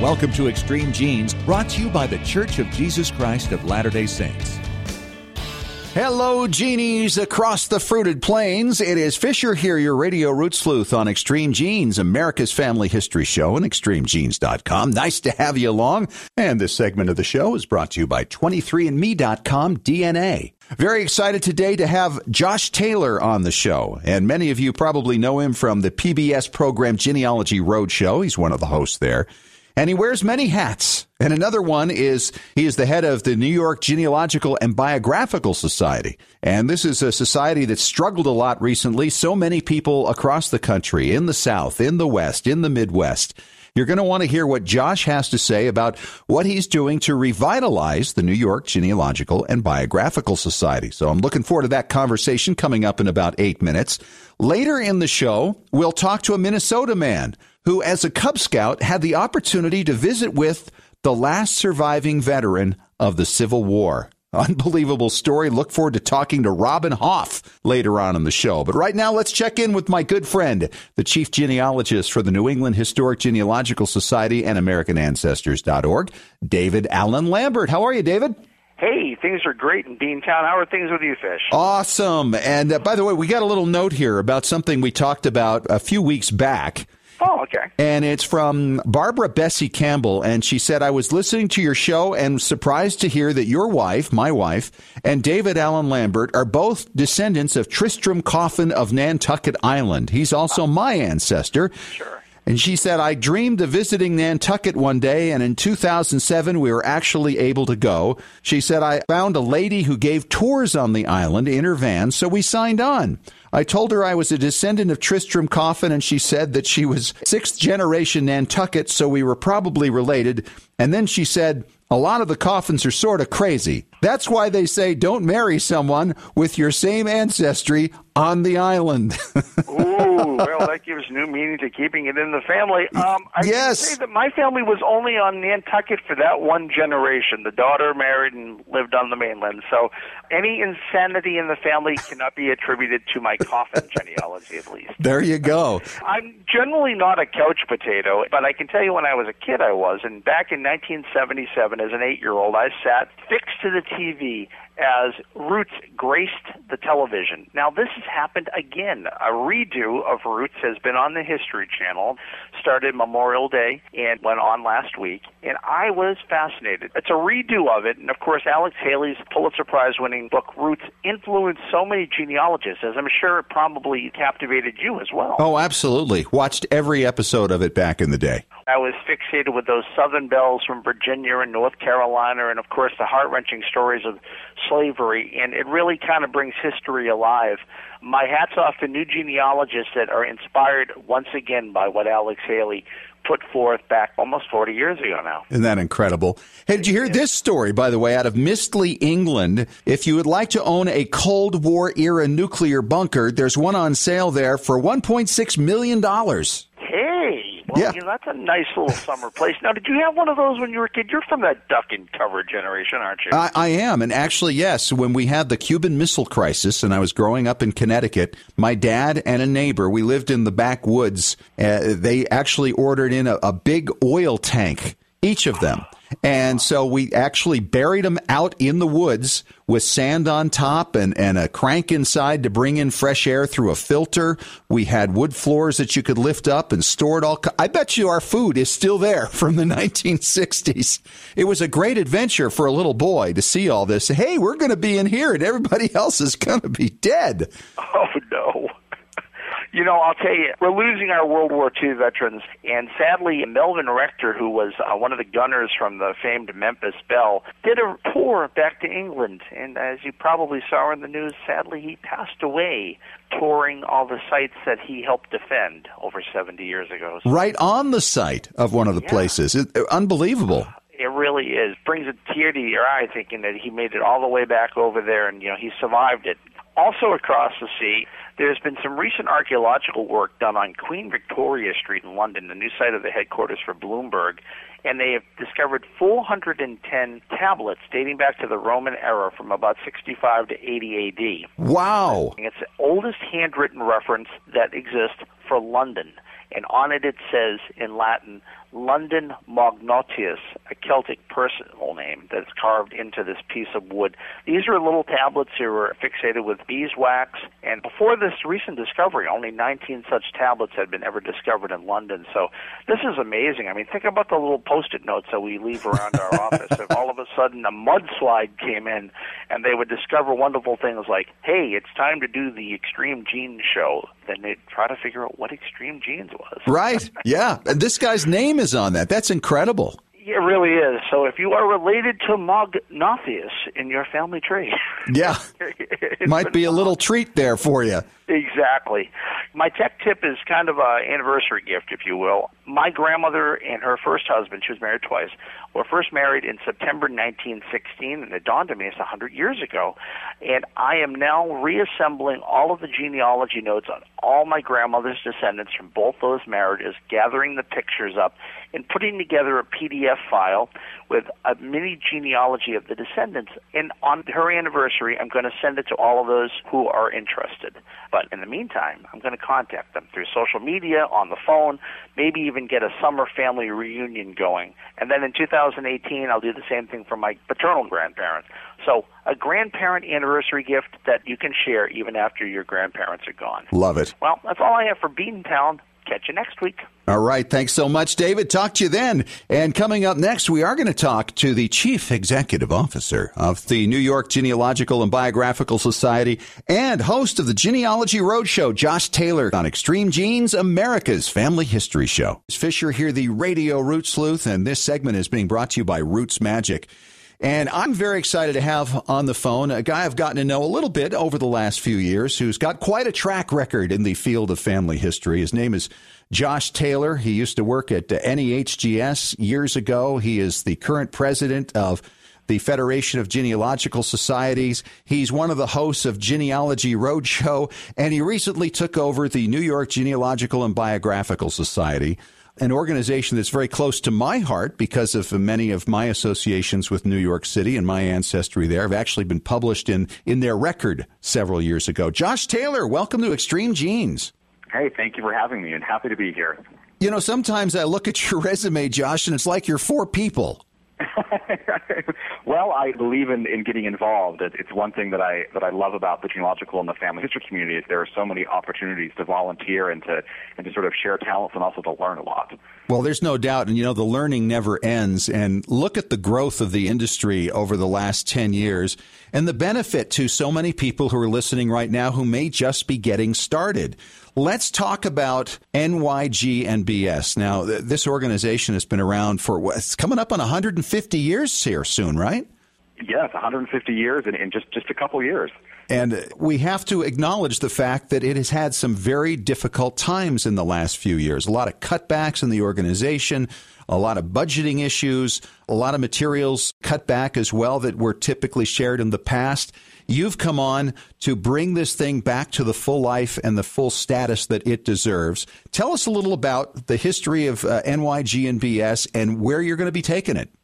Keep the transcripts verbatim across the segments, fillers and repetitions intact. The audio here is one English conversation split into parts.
Welcome to Extreme Genes, brought to you by The Church of Jesus Christ of Latter-day Saints. Hello, genies across the fruited plains. It is Fisher here, your radio roots sleuth on Extreme Genes, America's family history show, and extreme genes dot com. Nice to have you along. And this segment of the show is brought to you by twenty-three and me dot com D N A. Very excited today to have Josh Taylor on the show. And many of you probably know him from the P B S program Genealogy Roadshow. He's one of the hosts there. And he wears many hats. And another one is he is the head of the New York Genealogical and Biographical Society. And this is a society that's struggled a lot recently. So many people across the country, in the South, in the West, in the Midwest. You're going to want to hear what Josh has to say about what he's doing to revitalize the New York Genealogical and Biographical Society. So I'm looking forward to that conversation coming up in about eight minutes. Later in the show, we'll talk to a Minnesota man who, as a Cub Scout, had the opportunity to visit with the last surviving veteran of the Civil War. Unbelievable story. Look forward to talking to Robin Hoff later on in the show. But right now, let's check in with my good friend, the chief genealogist for the New England Historic Genealogical Society and American Ancestors dot org, David Allen Lambert. How are you, David? Hey, things are great in Beantown. How are things with you, Fish? Awesome. And uh, by the way, we got a little note here about something we talked about a few weeks back. Oh, okay. And it's from Barbara Bessie Campbell, and she said, I was listening to your show and was surprised to hear that your wife, my wife, and David Allen Lambert are both descendants of Tristram Coffin of Nantucket Island. He's also my ancestor. Sure. And she said, I dreamed of visiting Nantucket one day, and in two thousand seven, we were actually able to go. She said, I found a lady who gave tours on the island in her van, so we signed on. I told her I was a descendant of Tristram Coffin, and she said that she was sixth generation Nantucket, so we were probably related. And then she said, a lot of the Coffins are sort of crazy. That's why they say don't marry someone with your same ancestry on the island. Ooh, well, that gives new meaning to keeping it in the family. Um, I yes. can say that my family was only on Nantucket for that one generation. The daughter married and lived on the mainland. So any insanity in the family cannot be attributed to my Coffin genealogy, at least. There you go. I'm generally not a couch potato, but I can tell you when I was a kid I was. And back in nineteen seventy-seven, as an eight-year-old, I sat fixed to the T V as Roots graced the television. Now, this has happened again. A redo of Roots has been on the History Channel, started Memorial Day and went on last week, and I was fascinated. It's a redo of it, and of course, Alex Haley's Pulitzer Prize-winning book, Roots, influenced so many genealogists, as I'm sure it probably captivated you as well. Oh, absolutely. Watched every episode of it back in the day. I was fixated with those Southern belles from Virginia and North Carolina, and of course the heart-wrenching stories of slavery, and it really kind of brings history alive. My hat's off to new genealogists that are inspired once again by what Alex Haley put forth back almost forty years ago now. Isn't that incredible? Hey, did you hear this story, by the way, out of Mistley, England? If you would like to own a Cold War-era nuclear bunker, there's one on sale there for one point six million dollars. Hey, well, yeah. you know, that's a nice little summer place. Now, did you have one of those when you were a kid? You're from that duck and cover generation, aren't you? I, I am, and actually, yes, when we had the Cuban Missile Crisis and I was growing up in Connecticut, my dad and a neighbor, we lived in the backwoods, uh, they actually ordered in a, a big oil tank, each of them. And so we actually buried them out in the woods with sand on top and, and a crank inside to bring in fresh air through a filter. We had wood floors that you could lift up and store it all. I bet you our food is still there from the nineteen sixties. It was a great adventure for a little boy to see all this. Hey, we're going to be in here and everybody else is going to be dead. Oh, no. You know, I'll tell you, we're losing our World War Two veterans, and sadly, Melvin Rector, who was uh, one of the gunners from the famed Memphis Belle, did a tour back to England, and as you probably saw in the news, sadly, he passed away touring all the sites that he helped defend over seventy years ago. So, right on the site of one of the yeah. places. It, unbelievable. It really is. Brings a tear to your eye thinking that he made it all the way back over there, and, you know, he survived it. Also across the sea, there's been some recent archaeological work done on Queen Victoria Street in London, the new site of the headquarters for Bloomberg, and they have discovered four hundred ten tablets dating back to the Roman era from about sixty-five to eighty A D. Wow. It's the oldest handwritten reference that exists for London. and on it it says in Latin, London Mognotius, a Celtic personal name that's carved into this piece of wood. These are little tablets that were fixated with beeswax, and before this recent discovery, only nineteen such tablets had been ever discovered in London. So this is amazing. I mean, think about the little Post-it notes that we leave around our office. If all of a sudden a mudslide came in and they would discover wonderful things like, hey, it's time to do the Extreme Genes show, then they'd try to figure out what Extreme Genes was. Right, yeah. And this guy's name is on that. That's incredible. It really is. So if you are related to Mognotius in your family tree. Yeah, might be a little treat there for you. Exactly. My tech tip is kind of an anniversary gift, if you will. My grandmother and her first husband, she was married twice, were first married in September nineteen sixteen, and it dawned on me it's one hundred years ago. And I am now reassembling all of the genealogy notes on all my grandmother's descendants from both those marriages, gathering the pictures up, and putting together a P D F file with a mini genealogy of the descendants. And on her anniversary, I'm going to send it to all of those who are interested. But in the meantime, I'm going to contact them through social media, on the phone, maybe even get a summer family reunion going. And then in two thousand eighteen, I'll do the same thing for my paternal grandparents. So a grandparent anniversary gift that you can share even after your grandparents are gone. Love it. Well, that's all I have for Beantown. Catch you next week. All right. Thanks so much, David. Talk to you then. And coming up next, we are going to talk to the Chief Executive Officer of the New York Genealogical and Biographical Society and host of the Genealogy Roadshow, Josh Taylor, on Extreme Genes, America's Family History Show. Fisher here, the Radio Root Sleuth, and this segment is being brought to you by Roots Magic. And I'm very excited to have on the phone a guy I've gotten to know a little bit over the last few years who's got quite a track record in the field of family history. His name is Josh Taylor. He used to work at N E H G S years ago. He is the current president of the Federation of Genealogical Societies. He's one of the hosts of Genealogy Roadshow, and he recently took over the New York Genealogical and Biographical Society, an organization that's very close to my heart because of many of my associations with New York City and my ancestry there have actually been published in, in their record several years ago. Josh Taylor, welcome to Extreme Genes. Hey, thank you for having me, and happy to be here. You know, sometimes I look at your resume, Josh, and it's like you're four people. Well, I believe in, in getting involved. It, it's one thing that I that I love about the genealogical and the family history community is there are so many opportunities to volunteer and to and to sort of share talents and also to learn a lot. Well, there's no doubt, and you know, the learning never ends. And look at the growth of the industry over the last ten years and the benefit to so many people who are listening right now who may just be getting started. Let's talk about N Y G N B S. Now, th- this organization has been around for, what, it's coming up on one hundred fifty years here soon, right? Yes, one hundred fifty years in, in just, just a couple years. And we have to acknowledge the fact that it has had some very difficult times in the last few years. A lot of cutbacks in the organization, a lot of budgeting issues, a lot of materials cut back as well that were typically shared in the past. You've come on to bring this thing back to the full life and the full status that it deserves. Tell us a little about the history of uh, N Y G N B S and where you're going to be taking it.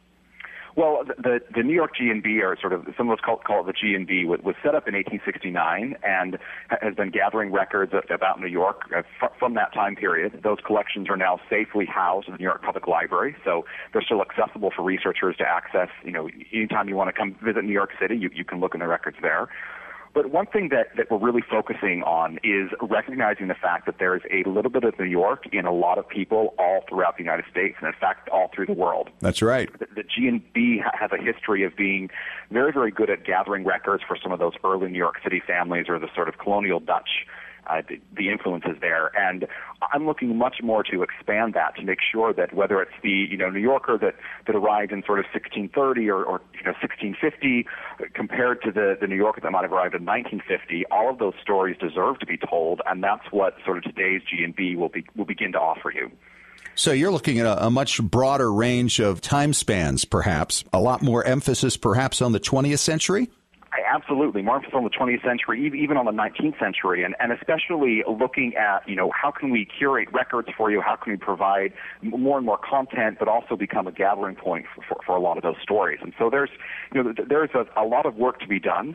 Well, the the New York G N B, or sort of some of us call, call it the G N B, was, was set up in eighteen sixty-nine and has been gathering records about New York from that time period. Those collections are now safely housed in the New York Public Library, so they're still accessible for researchers to access. You know, anytime you want to come visit New York City, you, you can look in the records there. But one thing that, that we're really focusing on is recognizing the fact that there is a little bit of New York in a lot of people all throughout the United States, and in fact, all through the world. That's right. The, the G N B ha- has a history of being very, very good at gathering records for some of those early New York City families or the sort of colonial Dutch Uh, the, the influences there. And I'm looking much more to expand that to make sure that whether it's the, you know, New Yorker that, that arrived in sort of sixteen thirty or, or you know, sixteen fifty compared to the, the New Yorker that might have arrived in nineteen fifty, all of those stories deserve to be told, and that's what sort of today's G N B will be will begin to offer you. So you're looking at a, a much broader range of time spans, perhaps, a lot more emphasis perhaps on the twentieth century? Absolutely. More emphasis on the twentieth century, even on the nineteenth century, and, and especially looking at, you know, how can we curate records for you? How can we provide more and more content, but also become a gathering point for, for, for a lot of those stories? And so there's, you know, there's a, a lot of work to be done.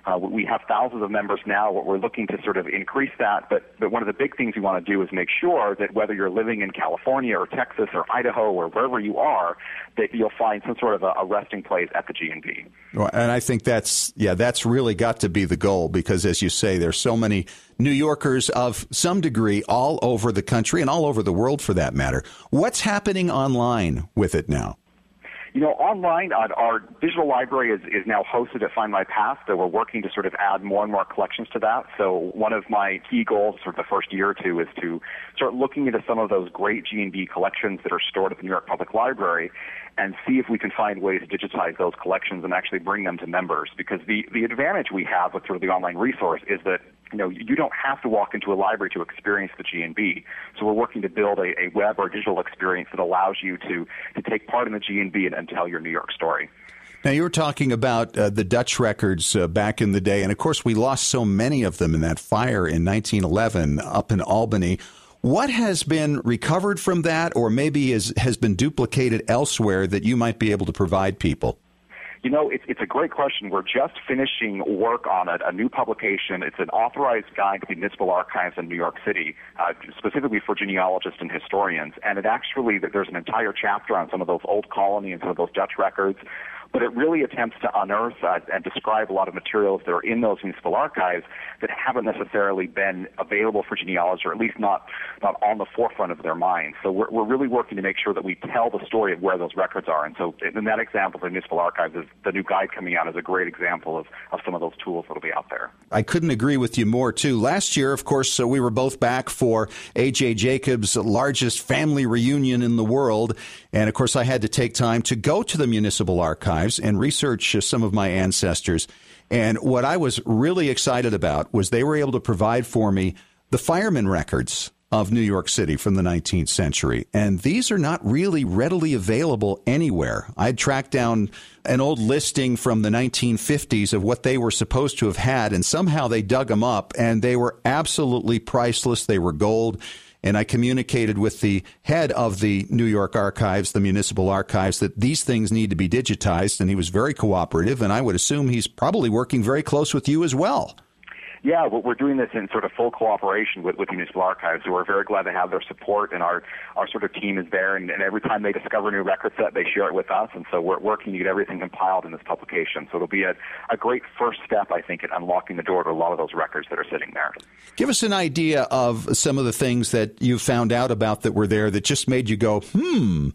Uh, we have thousands of members now. We're looking to sort of increase that, but, but one of the big things we want to do is make sure that whether you're living in California or Texas or Idaho or wherever you are, that you'll find some sort of a, a resting place at the G N B. Well, and I think that's, yeah, that's really got to be the goal because, as you say, there's so many New Yorkers of some degree all over the country and all over the world for that matter. What's happening online with it now? You know, online, uh, our digital library is, is now hosted at Find My Past, so we're working to sort of add more and more collections to that. So one of my key goals for the first year or two is to start looking into some of those great G N B collections that are stored at the New York Public Library and see if we can find ways to digitize those collections and actually bring them to members. Because the, the advantage we have with sort of the online resource is that, you know, you don't have to walk into a library to experience the G N B. So we're working to build a, a web or digital experience that allows you to, to take part in the G N B and, and tell your New York story. Now, you were talking about uh, the Dutch records uh, back in the day, and of course we lost so many of them in that fire in nineteen eleven up in Albany. What has been recovered from that, or maybe is, has been duplicated elsewhere that you might be able to provide people? You know, it's, it's a great question. We're just finishing work on it, a new publication. It's an authorized guide to the municipal archives in New York City, uh, specifically for genealogists and historians. And it actually, there's an entire chapter on some of those old colony and some of those Dutch records. But it really attempts to unearth uh, and describe a lot of materials that are in those municipal archives that haven't necessarily been available for genealogists, or at least not not on the forefront of their minds. So we're, we're really working to make sure that we tell the story of where those records are. And so in that example, the municipal archives, is the new guide coming out is a great example of, of some of those tools that will be out there. I couldn't agree with you more, too. Last year, of course, so we were both back for A J Jacobs' largest family reunion in the world. And, of course, I had to take time to go to the municipal archives and research some of my ancestors. And what I was really excited about was they were able to provide for me the fireman records of New York City from the nineteenth century. And these are not really readily available anywhere. I tracked down an old listing from the nineteen fifties of what they were supposed to have had, and somehow they dug them up, and they were absolutely priceless. They were gold. And I communicated with the head of the New York Archives, the municipal archives, that these things need to be digitized, and he was very cooperative, and I would assume he's probably working very close with you as well. Yeah, well, we're doing this in sort of full cooperation with, with municipal archives. So we're very glad to have their support, and our, our sort of team is there. And, and every time they discover a new record set, they share it with us. And so we're working to get everything compiled in this publication. So it'll be a, a great first step, I think, in unlocking the door to a lot of those records that are sitting there. Give us an idea of some of the things that you found out about that were there that just made you go, hmm.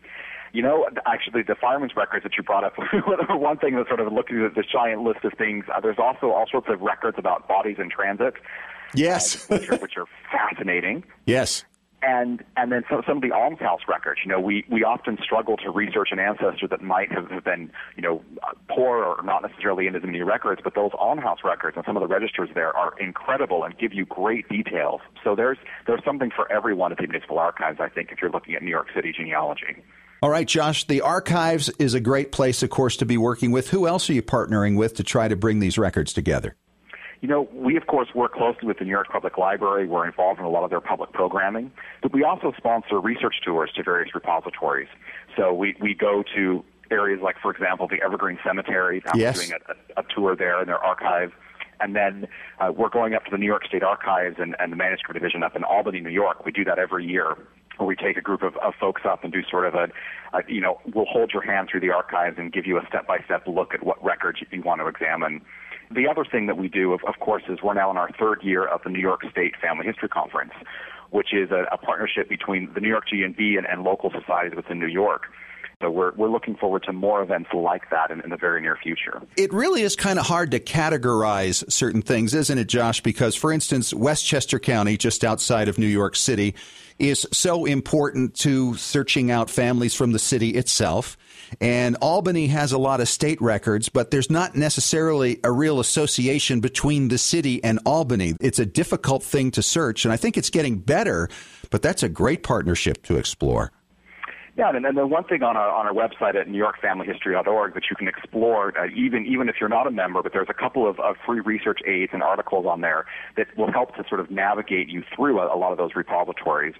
You know, actually, the fireman's records that you brought up, one thing that's sort of looking at this giant list of things, uh, there's also all sorts of records about bodies in transit. Yes. Uh, which, are, which are fascinating. Yes. And and then some, some of the almshouse records. You know, we, we often struggle to research an ancestor that might have been, you know, poor or not necessarily into as many records, but those almshouse records and some of the registers there are incredible and give you great details. So there's there's something for everyone at the municipal archives, I think, if you're looking at New York City genealogy. All right, Josh, the archives is a great place, of course, to be working with. Who else are you partnering with to try to bring these records together? You know, we, of course, work closely with the New York Public Library. We're involved in a lot of their public programming. But we also sponsor research tours to various repositories. So we, we go to areas like, for example, the Evergreen Cemetery. I'm yes. doing a, a, a tour there in their archive. And then uh, we're going up to the New York State Archives and, and the Manuscript Division up in Albany, New York. We do that every year, where we take a group of, of folks up and do sort of a, a, you know, we'll hold your hand through the archives and give you a step-by-step look at what records you want to examine. The other thing that we do, of, of course, is we're now in our third year of the New York State Family History Conference, which is a, a partnership between the New York G N B and, and local societies within New York. So we're we're looking forward to more events like that in, in the very near future. It really is kind of hard to categorize certain things, isn't it, Josh? Because, for instance, Westchester County, just outside of New York City, is so important to searching out families from the city itself. And Albany has a lot of state records, but there's not necessarily a real association between the city and Albany. It's a difficult thing to search, and I think it's getting better, but that's a great partnership to explore. Yeah, and, and the one thing on our on our website at new york family history dot org that you can explore, uh, even even if you're not a member, but there's a couple of, of free research aids and articles on there that will help to sort of navigate you through a, a lot of those repositories.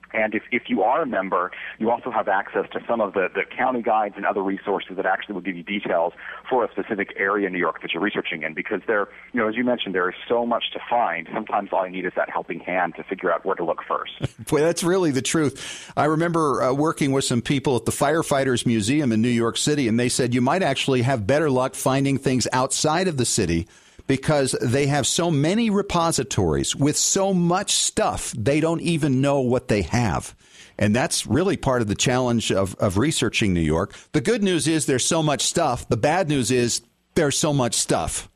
And if, if you are a member, you also have access to some of the, the county guides and other resources that actually will give you details for a specific area in New York that you're researching in. Because there, you know, as you mentioned, there is so much to find. Sometimes all you need is that helping hand to figure out where to look first. Boy, that's really the truth. I remember uh, working with some people at the Firefighters Museum in New York City, and they said you might actually have better luck finding things outside of the city because they have so many repositories with so much stuff, they don't even know what they have. And that's really part of the challenge of, of researching New York. The good news is there's so much stuff. The bad news is there's so much stuff.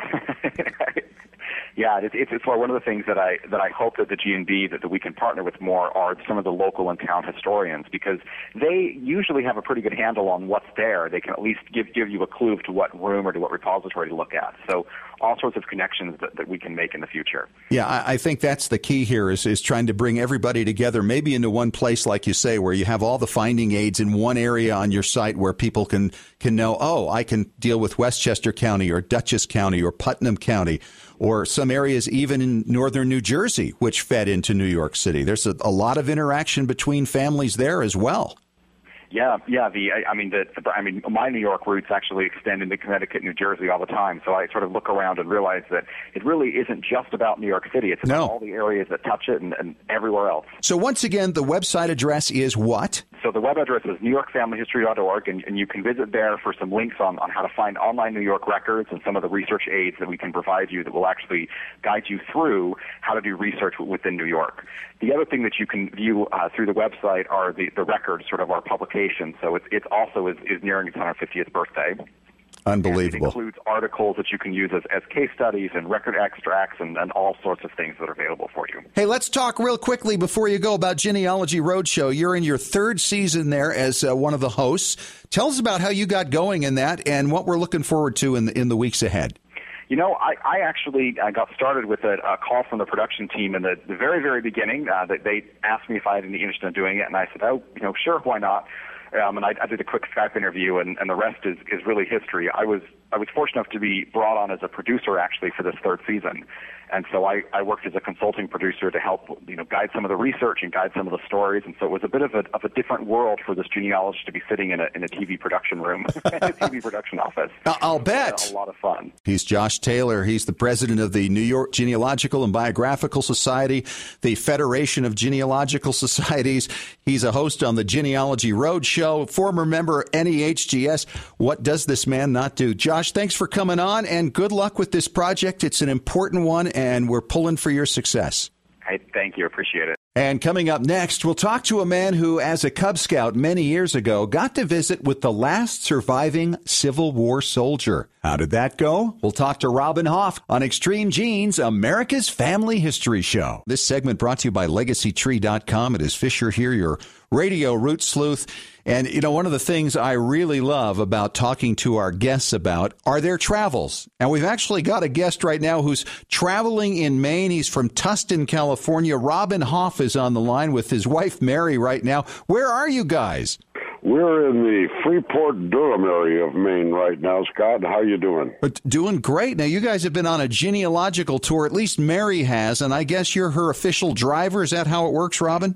Yeah, it's, it's, it's one of the things that I that I hope that the G N B, that, that we can partner with more, are some of the local and town historians, because they usually have a pretty good handle on what's there. They can at least give give you a clue to what room or to what repository to look at. So all sorts of connections that, that we can make in the future. Yeah, I, I think that's the key here is, is trying to bring everybody together, maybe into one place, like you say, where you have all the finding aids in one area on your site where people can, can know, oh, I can deal with Westchester County or Dutchess County or Putnam County, or some areas even in northern New Jersey, which fed into New York City. There's a, a lot of interaction between families there as well. Yeah, yeah. The I, I mean, the, the I mean, my New York roots actually extend into Connecticut, New Jersey all the time. So I sort of look around and realize that it really isn't just about New York City. It's about no. all the areas that touch it and, and everywhere else. So once again, the website address is what? So the web address is new york family history dot org, and, and you can visit there for some links on, on how to find online New York records and some of the research aids that we can provide you that will actually guide you through how to do research within New York. The other thing that you can view uh, through the website are the, the records, sort of our publications. So it, it also is, is nearing its one hundred fiftieth birthday. Unbelievable. And it includes articles that you can use as, as case studies and record extracts and, and all sorts of things that are available for you. Hey, let's talk real quickly before you go about Genealogy Roadshow. You're in your third season there as uh, one of the hosts. Tell us about how you got going in that and what we're looking forward to in the, in the weeks ahead. You know, I, I actually I got started with a, a call from the production team in the, the very, very beginning. Uh, that they asked me if I had any interest in doing it, and I said, oh, you know, sure, why not? Um, and I, I did a quick Skype interview, and, and the rest is, is really history. I was I was fortunate enough to be brought on as a producer, actually, for this third season. And so I, I worked as a consulting producer to help, you know, guide some of the research and guide some of the stories. And so it was a bit of a of a different world for this genealogist to be sitting in a in a T V production room, a T V production office. I'll bet. A lot of fun. He's Josh Taylor. He's the president of the New York Genealogical and Biographical Society, the Federation of Genealogical Societies. He's a host on the Genealogy Roadshow, former member N E H G S. What does this man not do? Josh, thanks for coming on, and good luck with this project. It's an important one, and we're pulling for your success. Hey, thank you. Appreciate it. And coming up next, we'll talk to a man who, as a Cub Scout many years ago, got to visit with the last surviving Civil War soldier. How did that go? We'll talk to Robin Hoff on Extreme Genes, America's Family History Show. This segment brought to you by Legacy Tree dot com. It is Fisher here, your radio root sleuth. And, you know, one of the things I really love about talking to our guests about are their travels. And we've actually got a guest right now who's traveling in Maine. He's from Tustin, California. Robin Hoff is on the line with his wife, Mary, right now. Where are you guys? We're in the Freeport-Durham area of Maine right now, Scott. How you doing? Doing great. Now, you guys have been on a genealogical tour. At least Mary has, and I guess you're her official driver. Is that how it works, Robin?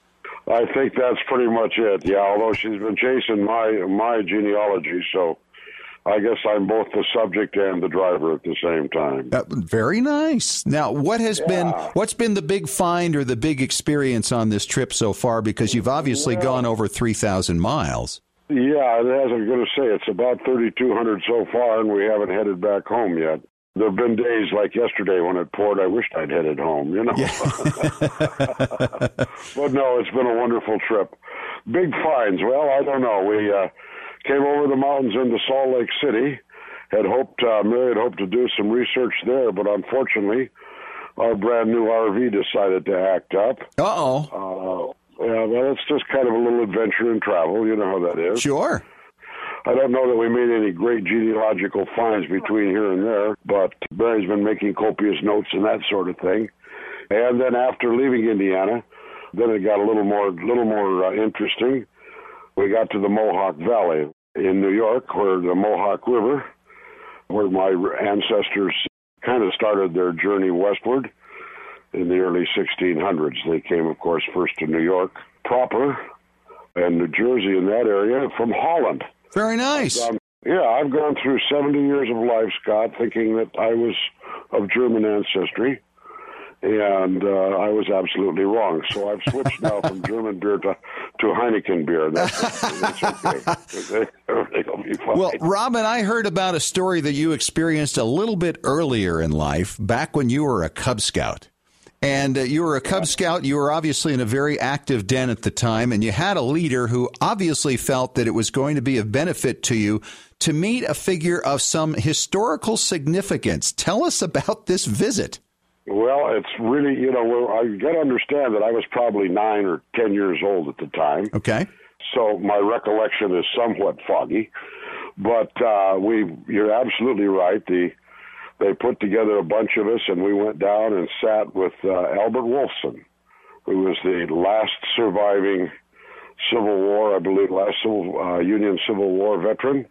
I think that's pretty much it, yeah, although she's been chasing my my genealogy, so I guess I'm both the subject and the driver at the same time. Uh, very nice. Now, what has yeah. been what's been the big find or the big experience on this trip so far? Because you've obviously well, gone over three thousand miles. Yeah, as I was going to say, it's about thirty-two hundred so far, and we haven't headed back home yet. There have been days like yesterday when it poured. I wished I'd headed home, you know. Yeah. But no, it's been a wonderful trip. Big finds. Well, I don't know. We uh, came over the mountains into Salt Lake City. Had hoped, uh, Mary had hoped to do some research there, but unfortunately, our brand new R V decided to act up. Uh-oh. Uh, yeah, well, it's just kind of a little adventure in travel. You know how that is. Sure. I don't know that we made any great genealogical finds between here and there, but Barry's been making copious notes and that sort of thing. And then after leaving Indiana, then it got a little more, little more uh, interesting. We got to the Mohawk Valley in New York, where the Mohawk River, where my ancestors kind of started their journey westward. in the early sixteen hundreds. They came, of course, first to New York proper and New Jersey in that area from Holland. Very nice. Um, yeah, I've gone through seventy years of life, Scott, thinking that I was of German ancestry, and uh, I was absolutely wrong. So I've switched now from German beer to, to Heineken beer. That's, that's okay. Everything will be fine. Well, Robin, I heard about a story that you experienced a little bit earlier in life, back when you were a Cub Scout. And uh, you were a Cub Scout. You were obviously in a very active den at the time, and you had a leader who obviously felt that it was going to be of benefit to you to meet a figure of some historical significance. Tell us about this visit. Well, it's really, you know, well, I got to understand that I was probably nine or ten years old at the time. Okay. So my recollection is somewhat foggy. But uh, we, you're absolutely right. The They put together a bunch of us, and we went down and sat with uh, Albert Wolfson, who was the last surviving Civil War, I believe, last civil, uh, Union Civil War veteran.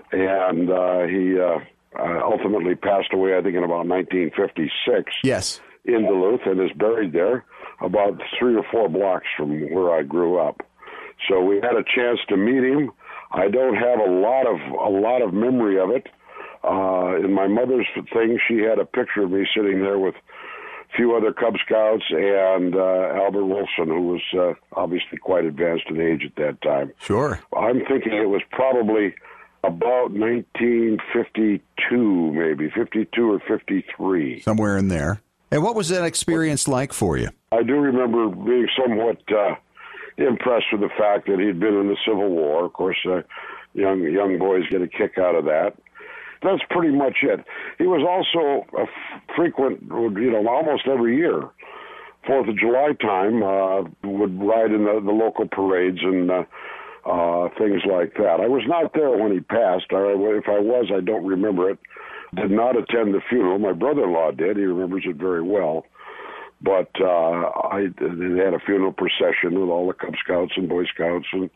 And uh, he uh, uh, ultimately passed away, I think, in about nineteen fifty-six. Yes. In Duluth, and is buried there about three or four blocks from where I grew up. So we had a chance to meet him. I don't have a lot of a lot of memory of it. Uh, in my mother's thing, she had a picture of me sitting there with a few other Cub Scouts and uh, Albert Wolfson, who was uh, obviously quite advanced in age at that time. Sure. I'm thinking it was probably about nineteen fifty-two, maybe, fifty-two or fifty-three. Somewhere in there. And what was that experience like for you? I do remember being somewhat uh, impressed with the fact that he'd been in the Civil War. Of course, uh, young young boys get a kick out of that. That's pretty much it. He was also a f- frequent, you know, almost every year, Fourth of July time, uh, would ride in the, the local parades and uh, uh, things like that. I was not there when he passed. Or if I was, I don't remember it. Did not attend the funeral. My brother-in-law did. He remembers it very well. But uh, I they had a funeral procession with all the Cub Scouts and Boy Scouts, and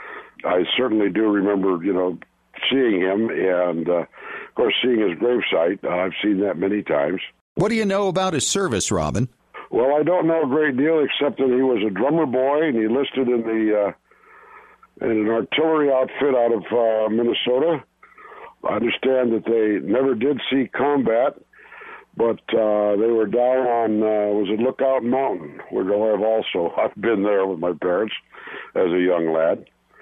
I certainly do remember, you know, seeing him, and, uh, of course, seeing his gravesite. Uh, I've seen that many times. What do you know about his service, Robin? Well, I don't know a great deal, except that he was a drummer boy, and he enlisted in the uh, in an artillery outfit out of uh, Minnesota. I understand that they never did see combat, but uh, they were down on, uh, was it Lookout Mountain, where I've also, I've been there with my parents as a young lad.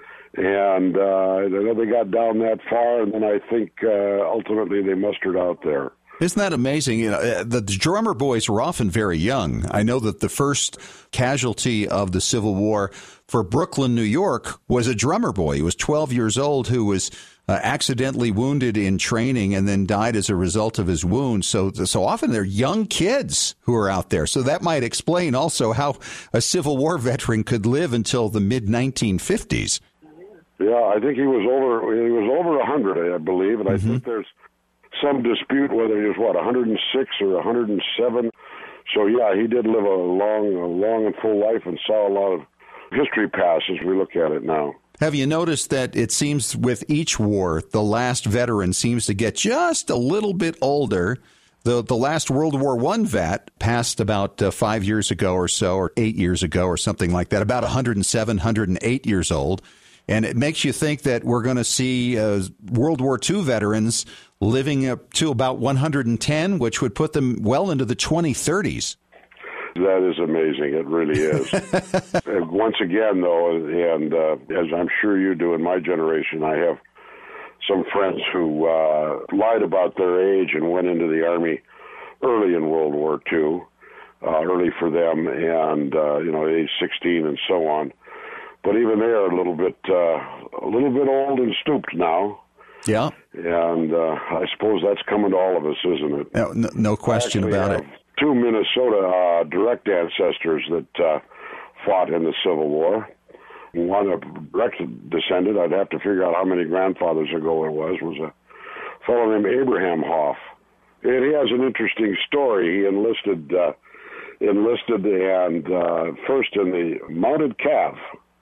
And uh, they got down that far, and then I think uh, ultimately they mustered out there. Isn't that amazing? You know, the drummer boys were often very young. I know that the first casualty of the Civil War for Brooklyn, New York, was a drummer boy. He was twelve years old who was uh, accidentally wounded in training and then died as a result of his wounds. So, so often they're young kids who are out there. So that might explain also how a Civil War veteran could live until the mid nineteen fifties. Yeah, I think he was over. He was over a hundred, I believe, and mm-hmm. I think there's some dispute whether he was what one hundred six or one hundred seven. So yeah, he did live a long, a long and full life, and saw a lot of history pass as we look at it now. Have you noticed that it seems with each war, the last veteran seems to get just a little bit older? The the last World War One vet passed about uh, five years ago or so, or eight years ago, or something like that, about one hundred seven, one hundred eight years old. And it makes you think that we're going to see uh, World War Two veterans living up to about one hundred ten, which would put them well into the twenty thirties. That is amazing. It really is. Once again, though, and uh, as I'm sure you do in my generation, I have some friends who uh, lied about their age and went into the Army early in World War Two, uh, early for them, and, uh, you know, age sixteen and so on. But even they are a little bit, uh, a little bit old and stooped now. Yeah, and uh, I suppose that's coming to all of us, isn't it? No, no, no question about it. Two Minnesota uh, direct ancestors that uh, fought in the Civil War. One a direct descendant, I'd have to figure out how many grandfathers ago it was, was a fellow named Abraham Hoff. And he has an interesting story. He enlisted, uh, enlisted, and uh, first in the Mounted Cav.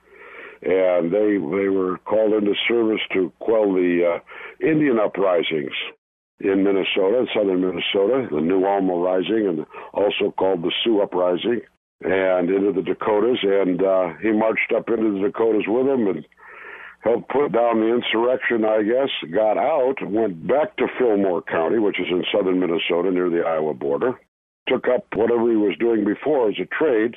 And they they were called into service to quell the uh, Indian uprisings in Minnesota, in southern Minnesota, the New Alma Rising, and also called the Sioux Uprising, and into the Dakotas. And uh, he marched up into the Dakotas with them and helped put down the insurrection, I guess, got out, went back to Fillmore County, which is in southern Minnesota near the Iowa border, took up whatever he was doing before as a trade,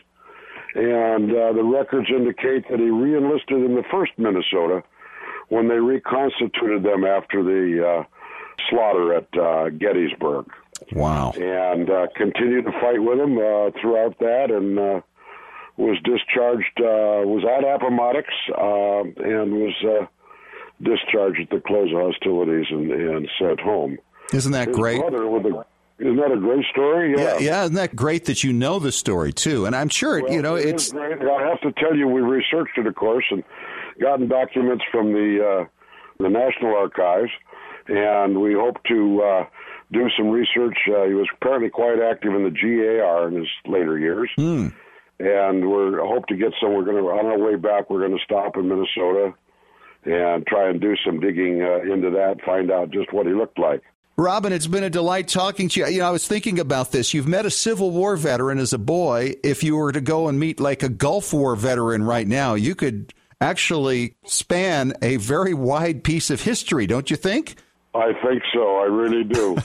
and uh, the records indicate that he re-enlisted in the first Minnesota when they reconstituted them after the uh, slaughter at uh, Gettysburg. Wow. And uh, continued to fight with him uh, throughout that, and uh, was discharged, uh, was at Appomattox, uh, and was uh, discharged at the close of hostilities and, and sent home. Isn't that His great? brother with a Isn't that a great story? Yeah. yeah, yeah. Isn't that great that you know the story too? And I'm sure well, you know it it's. Is great. I have to tell you, we researched it, of course, and gotten documents from the uh, the National Archives, and we hope to uh, do some research. Uh, he was apparently quite active in the G A R in his later years, Hmm. and we're hope to get some. We're going to on our way back. We're going to stop in Minnesota and try and do some digging uh, into that, find out just what he looked like. Robin, it's been a delight talking to you. You know, I was thinking about this. You've met a Civil War veteran as a boy. If you were to go and meet like a Gulf War veteran right now, you could actually span a very wide piece of history, don't you think? I think so. I really do.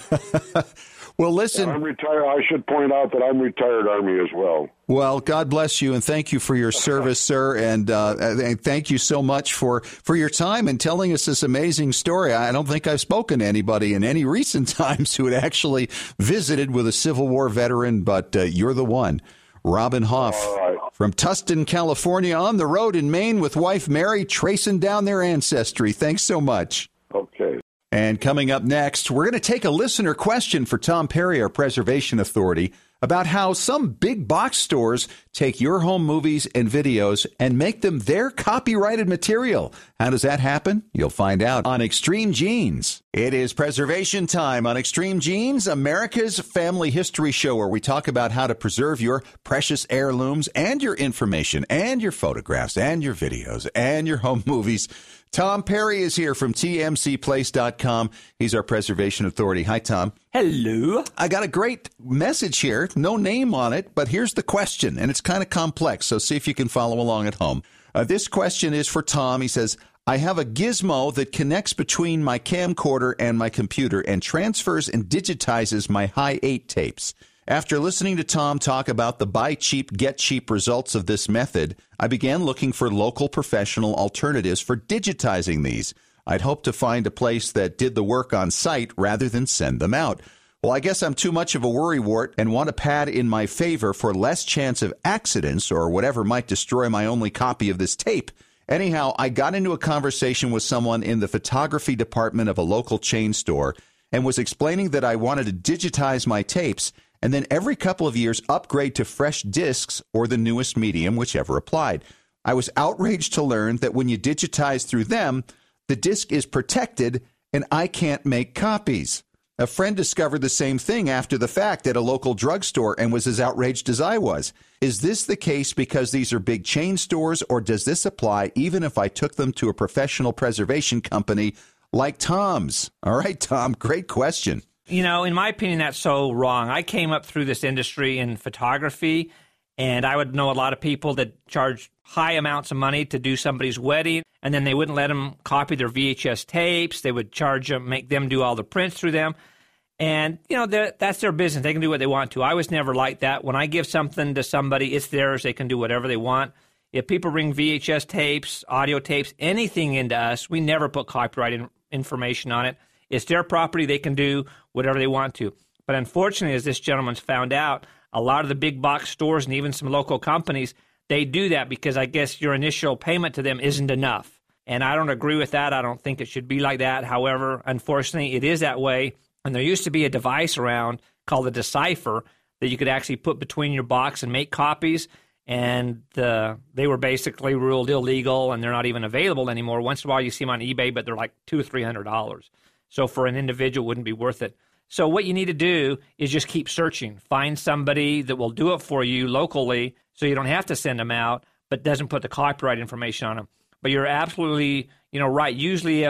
Well, listen. I'm retired. I should point out that I'm retired Army as well. Well, God bless you, and thank you for your service, sir, and, uh, and thank you so much for, for your time and telling us this amazing story. I don't think I've spoken to anybody in any recent times who had actually visited with a Civil War veteran, but uh, you're the one. Robin Hoff right. from Tustin, California, on the road in Maine with wife Mary, tracing down their ancestry. Thanks so much. Okay. And coming up next, we're going to take a listener question for Tom Perry, our Preservation Authority, about how some big box stores take your home movies and videos and make them their copyrighted material. How does that happen? You'll find out on Extreme Genes. It is preservation time on Extreme Genes, America's family history show, where we talk about how to preserve your precious heirlooms and your information and your photographs and your videos and your home movies. Tom Perry is here from T M C place dot com. He's our Preservation Authority. Hi, Tom. Hello. I got a great message here. No name on it, but here's the question, and it's kind of complex, so see if you can follow along at home. Uh, this question is for Tom. He says, I have a gizmo that connects between my camcorder and my computer and transfers and digitizes my high eight tapes. After listening to Tom talk about the buy cheap, get cheap results of this method, I began looking for local professional alternatives for digitizing these. I'd hoped to find a place that did the work on site rather than send them out. Well, I guess I'm too much of a worrywart and want a pad in my favor for less chance of accidents or whatever might destroy my only copy of this tape. Anyhow, I got into a conversation with someone in the photography department of a local chain store and was explaining that I wanted to digitize my tapes and then every couple of years upgrade to fresh discs or the newest medium, whichever applied. I was outraged to learn that when you digitize through them, the disc is protected and I can't make copies. A friend discovered the same thing after the fact at a local drugstore and was as outraged as I was. Is this the case because these are big chain stores, or does this apply even if I took them to a professional preservation company like Tom's? All right, Tom, great question. You know, in my opinion, that's so wrong. I came up through this industry in photography, and I would know a lot of people that charge high amounts of money to do somebody's wedding, and then they wouldn't let them copy their V H S tapes. They would charge them, make them do all the prints through them. And, you know, that's their business. They can do what they want to. I was never like that. When I give something to somebody, it's theirs. They can do whatever they want. If people bring V H S tapes, audio tapes, anything into us, we never put copyright in, information on it. It's their property. They can do whatever they want to. But unfortunately, as this gentleman's found out, a lot of the big box stores and even some local companies, they do that because I guess your initial payment to them isn't enough. And I don't agree with that. I don't think it should be like that. However, unfortunately, it is that way. And there used to be a device around called a Decipher that you could actually put between your box and make copies. And uh, they were basically ruled illegal, and they're not even available anymore. Once in a while, you see them on eBay, but they're like two or three hundred dollars. So for an individual, it wouldn't be worth it. So what you need to do is just keep searching. Find somebody that will do it for you locally so you don't have to send them out, but doesn't put the copyright information on them. But you're absolutely, you know, right. Usually if,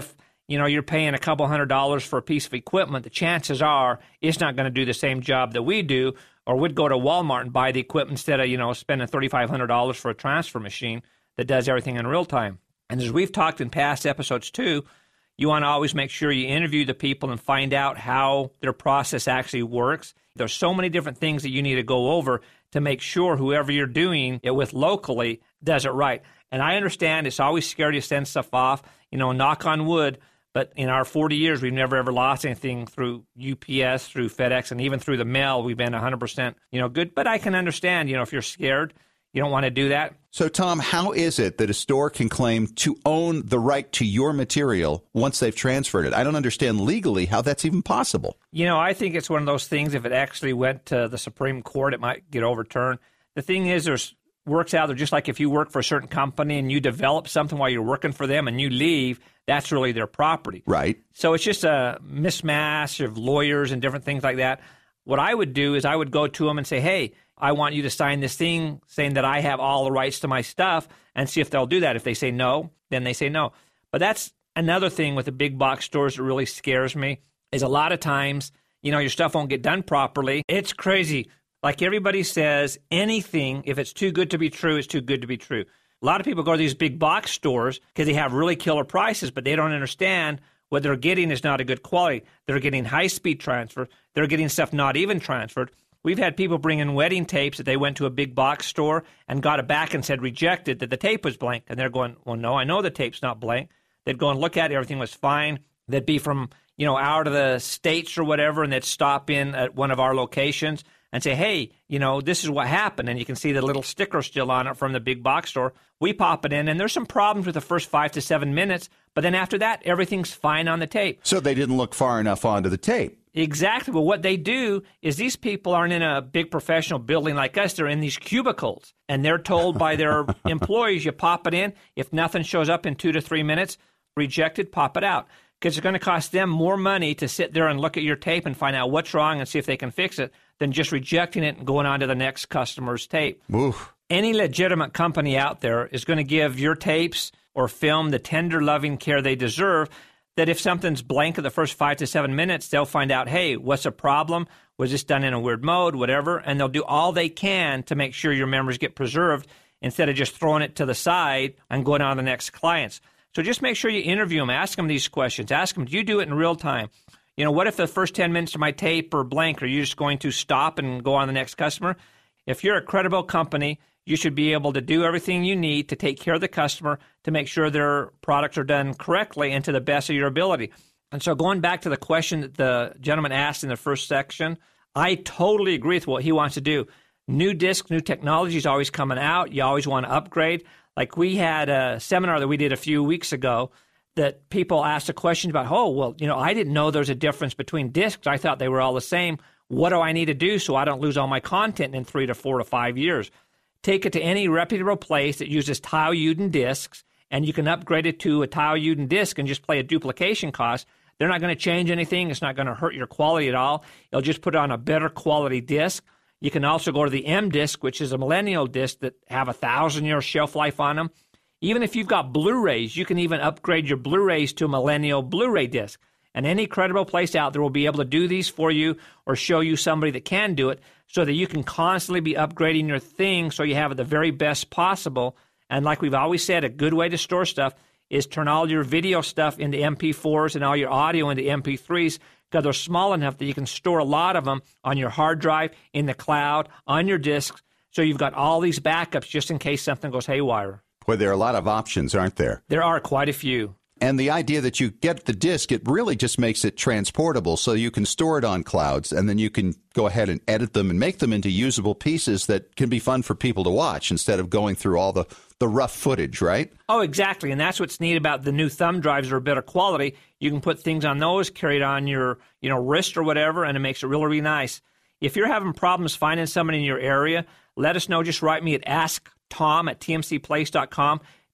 you know, you're paying a couple hundred dollars for a piece of equipment, the chances are it's not going to do the same job that we do, or we'd go to Walmart and buy the equipment instead of, you know, spending thirty-five hundred dollars for a transfer machine that does everything in real time. And as we've talked in past episodes too, you want to always make sure you interview the people and find out how their process actually works. There's so many different things that you need to go over to make sure whoever you're doing it with locally does it right. And I understand it's always scary to send stuff off, you know, knock on wood, but in our forty years, we've never ever lost anything through U P S, through FedEx, and even through the mail, we've been one hundred percent, you know, good. But I can understand, you know, if you're scared, you don't want to do that. So, Tom, how is it that a store can claim to own the right to your material once they've transferred it? I don't understand legally how that's even possible. You know, I think it's one of those things, if it actually went to the Supreme Court, it might get overturned. The thing is, there's works out there, just like if you work for a certain company and you develop something while you're working for them and you leave, that's really their property. Right. So it's just a mismatch of lawyers and different things like that. What I would do is I would go to them and say, hey, I want you to sign this thing saying that I have all the rights to my stuff, and see if they'll do that. If they say no, then they say no. But that's another thing with the big box stores that really scares me, is a lot of times, you know, your stuff won't get done properly. It's crazy. Like everybody says, anything, if it's too good to be true, it's too good to be true. A lot of people go to these big box stores because they have really killer prices, but they don't understand what they're getting is not a good quality. They're getting high-speed transfer. They're getting stuff not even transferred. We've had people bring in wedding tapes that they went to a big box store and got it back and said rejected, that the tape was blank. And they're going, well, no, I know the tape's not blank. They'd go and look at it. Everything was fine. They'd be from, you know, out of the States or whatever, and they'd stop in at one of our locations and say, hey, you know, this is what happened. And you can see the little sticker still on it from the big box store. We pop it in, and there's some problems with the first five to seven minutes. But then after that, everything's fine on the tape. So they didn't look far enough onto the tape. Exactly. Well, what they do is these people aren't in a big professional building like us. They're in these cubicles, and they're told by their employees, you pop it in. If nothing shows up in two to three minutes, rejected, pop it out. Because it's going to cost them more money to sit there and look at your tape and find out what's wrong and see if they can fix it than just rejecting it and going on to the next customer's tape. Oof. Any legitimate company out there is going to give your tapes or film the tender, loving care they deserve, that if something's blank in the first five to seven minutes, they'll find out, hey, what's the problem? Was this done in a weird mode, whatever? And they'll do all they can to make sure your memories get preserved instead of just throwing it to the side and going on to the next clients. So just make sure you interview them, ask them these questions. Ask them, do you do it in real time? You know, what if the first ten minutes of my tape are blank? Are you just going to stop and go on to the next customer? If you're a credible company, you should be able to do everything you need to take care of the customer to make sure their products are done correctly and to the best of your ability. And so going back to the question that the gentleman asked in the first section, I totally agree with what he wants to do. New discs, new technology is always coming out. You always want to upgrade. Like we had a seminar that we did a few weeks ago that people asked a question about, oh, well, you know, I didn't know there's a difference between discs. I thought they were all the same. What do I need to do so I don't lose all my content in three to four to five years? Take it to any reputable place that uses Tile-Uden discs, and you can upgrade it to a Tile-Uden disc and just play a duplication cost. They're not going to change anything. It's not going to hurt your quality at all. It'll just put it on a better quality disc. You can also go to the M-Disc, which is a millennial disc that have a thousand-year shelf life on them. Even if you've got Blu-rays, you can even upgrade your Blu-rays to a millennial Blu-ray disc. And any credible place out there will be able to do these for you or show you somebody that can do it so that you can constantly be upgrading your thing so you have it the very best possible. And like we've always said, a good way to store stuff is turn all your video stuff into M P fours and all your audio into M P threes, because they're small enough that you can store a lot of them on your hard drive, in the cloud, on your disks. So you've got all these backups just in case something goes haywire. Boy, there are a lot of options, aren't there? There are quite a few. And the idea that you get the disk, it really just makes it transportable so you can store it on clouds, and then you can go ahead and edit them and make them into usable pieces that can be fun for people to watch instead of going through all the, the rough footage, right? Oh, exactly. And that's what's neat about the new thumb drives that are better quality. You can put things on those, carry it on your you know, wrist or whatever, and it makes it really, really nice. If you're having problems finding somebody in your area, let us know. Just write me at ask tom at t m c place dot com.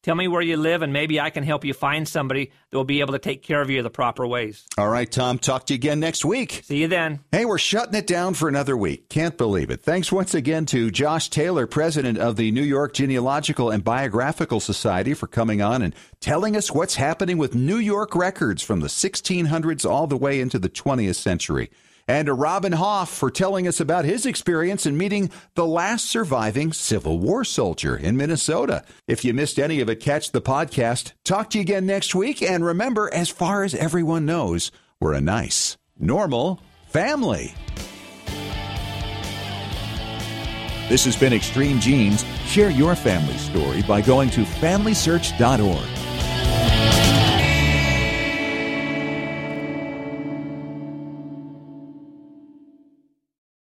Tell me where you live, and maybe I can help you find somebody that will be able to take care of you the proper ways. All right, Tom. Talk to you again next week. See you then. Hey, we're shutting it down for another week. Can't believe it. Thanks once again to Josh Taylor, president of the New York Genealogical and Biographical Society, for coming on and telling us what's happening with New York records from the sixteen hundreds all the way into the twentieth century. And to Robin Hoff for telling us about his experience in meeting the last surviving Civil War soldier in Minnesota. If you missed any of it, catch the podcast. Talk to you again next week. And remember, as far as everyone knows, we're a nice, normal family. This has been Extreme Genes. Share your family story by going to family search dot org.